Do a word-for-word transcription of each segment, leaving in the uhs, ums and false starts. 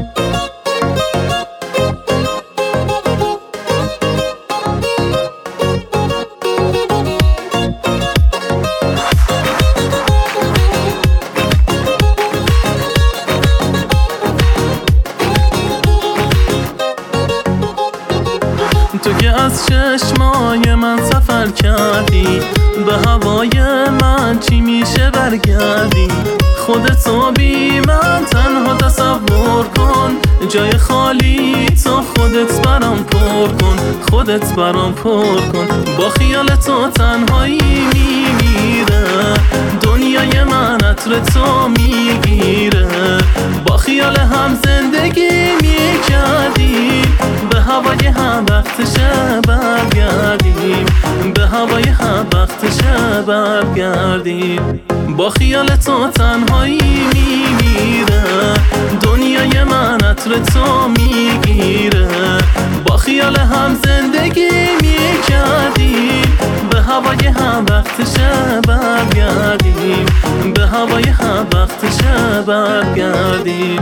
تو که از چشمای من سفر کردی، به هوای من چی میشه برگردی؟ خودتو بی من تنها تصور کن، جای خالی تو خودت برام پر کن، خودت برام پر کن. با خیال تو تنهایی میمیره، دنیای من عطر تو میگیره. با خیال هم زندگی میکردیم، به هوای هم وقتشه برگردیم، به هوای هم وقتشه برگردیم. با خیال تو تنهایی میمیره، دنیای من عطر تو میگیره. با خیال هم زندگی میکردیم، به هوای هم وقتشه برگردیم، به هوای هم وقتشه برگردیم.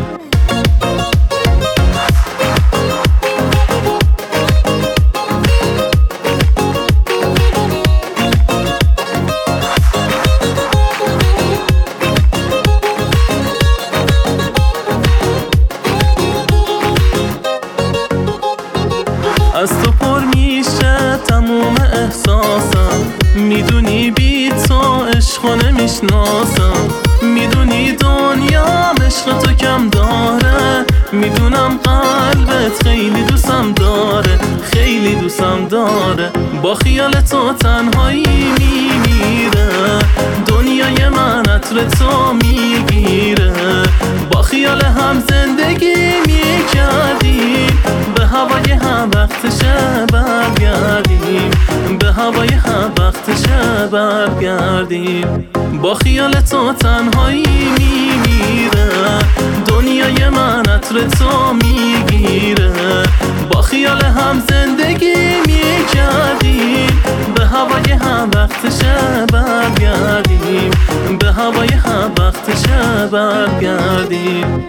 از تو پر میشه تموم احساسم، میدونی بی تو عشقو نمیشناسم. میدونی دنیا عشق تو کم داره، میدونم قلبت خیلی دوستم داره، خیلی دوستم داره. با خیال تو تنهایی میمیره، دنیای من عطر تو میگیره. با خیال هم زندگی میکردیم، به هوای هم وقتشه برگردیم، به هوای هم وقتشه برگردیم. با خیال تو تنهایی میمیره، دنیای من عطر تو میگیره. با خیال هم زندگی میکردیم، به هوای هم وقتشه برگردیم، به هوای هم وقتشه برگردیم.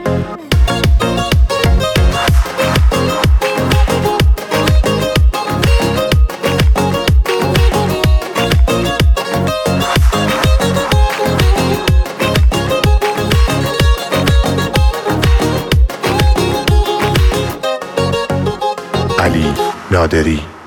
علی نادری.